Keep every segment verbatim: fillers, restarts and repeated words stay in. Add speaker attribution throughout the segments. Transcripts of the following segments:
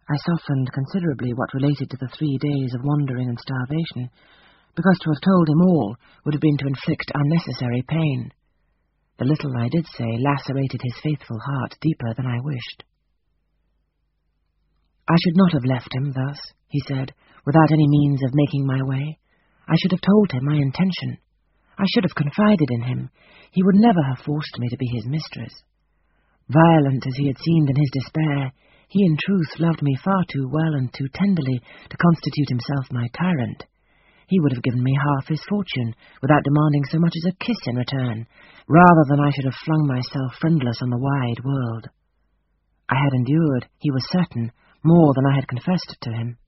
Speaker 1: I softened considerably what related to the three days of wandering and starvation, because to have told him all would have been to inflict unnecessary pain. The little I did say lacerated his faithful heart deeper than I wished. I should not have left him thus, he said, without any means of making my way. I should have told him my intention. I should have confided in him. He would never have forced me to be his mistress. Violent as he had seemed in his despair, he in truth loved me far too well and too tenderly to constitute himself my tyrant. He would have given me half his fortune, without demanding so much as a kiss in return, rather than I should have flung myself friendless on the wide world. I had endured, he was certain, more than I had confessed to him.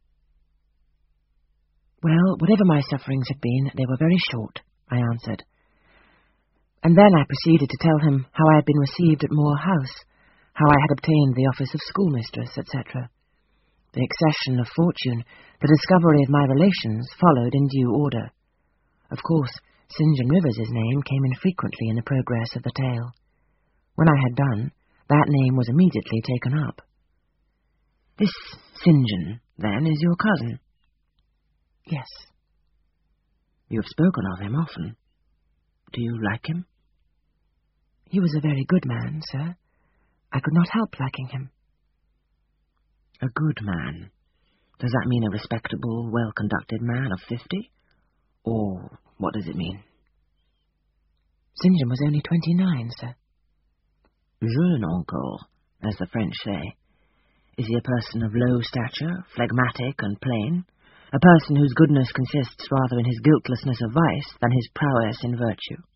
Speaker 1: Well, whatever my sufferings had been, they were very short, I answered. And then I proceeded to tell him how I had been received at Moor House, how I had obtained the office of schoolmistress, et cetera. The accession of fortune, the discovery of my relations, followed in due order. Of course, St. John Rivers's name came in frequently in the progress of the tale. When I had done, that name was immediately taken up. This Saint John, then, is your cousin? Yes. You have spoken of him often. Do you like him? He was a very good man, sir. I could not help liking him. A good man? Does that mean a respectable, well-conducted man of fifty? Or what does it mean? Saint John was only twenty-nine, sir. Jeune encore, as the French say. Is he a person of low stature, phlegmatic and plain? A person whose goodness consists rather in his guiltlessness of vice than his prowess in virtue?